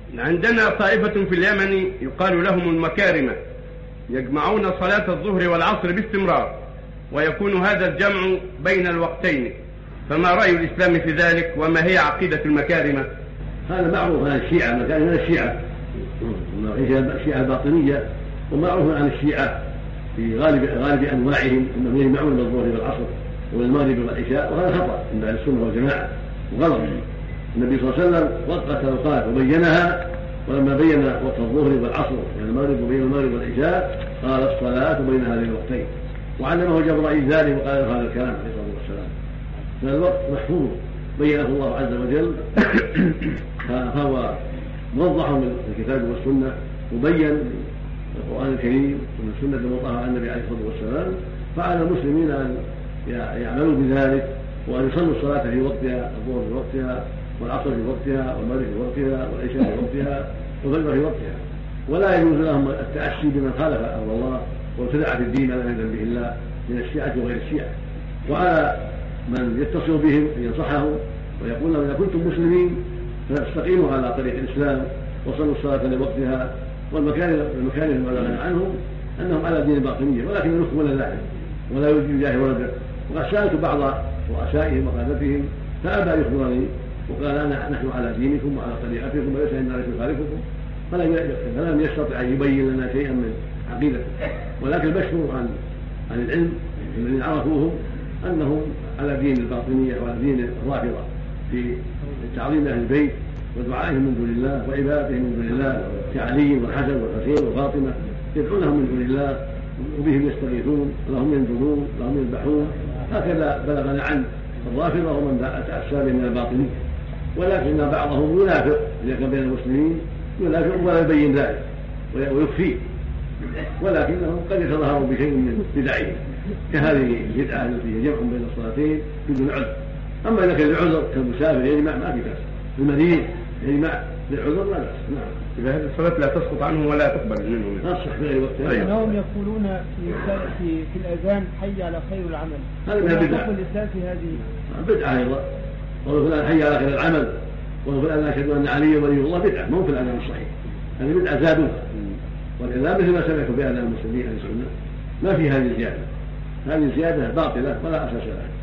عندنا طائفة في اليمن يقال لهم المكارمة، يجمعون صلاة الظهر والعصر باستمرار، ويكون هذا الجمع بين الوقتين، فما رأي الإسلام في ذلك، وما هي عقيدة المكارمة؟ هذا معروف عن الشيعة، المكارمة من الشيعة، الشيعة الباطنية، ومعروف عن الشيعة في غالب أنواعهم أنهم يجمعون بين الظهر والعصر والمغرب والعشاء، وهذا خطأ عند أهل السنة والجماعة وغلط. النبي صلى الله عليه وسلم وقت الأوقات وبينها، ولما بين وقت الظهر والعصر يعني المغرب وبين المغرب والعشاء قال الصلاة بين هذين الوقتين، وعلمه جبرائيل ذلك وقال هذا الكلام عليه الصلاة والسلام. فالوقت محفوظ بينه الله عز وجل، فهو موضح من الكتاب والسنة، مبين القرآن الكريم ومن السنة الموضحة عن النبي عليه الصلاة والسلام. فعلى المسلمين أن يعملوا بذلك، وأن يصلوا الصلاة في وقتها، الظهر في وقتها، والعصر في وقتها، والمغرب في وقتها، والعشاء في وقتها، والفجر في وقتها، ولا يجوز لهم التأسي بمن خالف أمر الله وابتدع في الدين على يد به الله من الشيعة وغير الشيعة. وعلى من يتصل بهم أن ينصحهم ويقول لهم إذا كنتم مسلمين فاستقيموا على طريق الإسلام وصلوا الصلاة لوقتها. والمكان المبلغ عنهم أنهم على دين الباطنية، ولكن ينكرون ذلك ولا يريد جاه ولده. وقد سألت بعض رؤسائهم وقادتهم فأبى يخبرني وقال نحن على دينكم وعلى طريقتكم وليس عندنا ذلك يخالفكم، فلم يستطع أن يبين لنا شيئا من عقيدته. ولكن بشروا عن العلم الذين عرفوهم أنهم على دين الباطنية وعلى دين الرافضة في تعظيم أهل البيت ودعائهم من دون الله وعبادتهم من دون الله كعلي والحسن والحسين وفاطمة، يدعونهم من دون الله وبهم يستغيثون ولهم ينذرون ولهم يذبحون. هكذا بلغنا عن الرافضة ومن تأسى من الباطنية. ولكن بعضهم ينافق إذا كان بين المسلمين، ينافق ولا يبين ذلك ويخفيه، ولكنهم قد يتظاهروا بشيء من بدعهم كهذه البدعة التي هي جمع بين الصلاتين بدون عذر. أما إذا كان العذر كالمسافر يجمع ما في بأس، المريض يجمع للعذر لا بأس. نعم. إذا هذه الصلاة لا تسقط عنهم ولا تقبل منهم. تصح في غير وقتها. أنهم يقولون في الأذان حي على خير العمل. هذا من البدع. الإسلام في هذه بدعة أيضا. قالوا فلان حي على خير العمل، قالوا فلان أشهد أن علي ولي الله، بدعة مو في الأذان الصحيح. هذه بدعة زادوها. والإذان مثل ما سمعتوا بأذان المسلمين أهل السنة ما في هذه الزيادة. هذه الزيادة باطلة ولا أساس لها.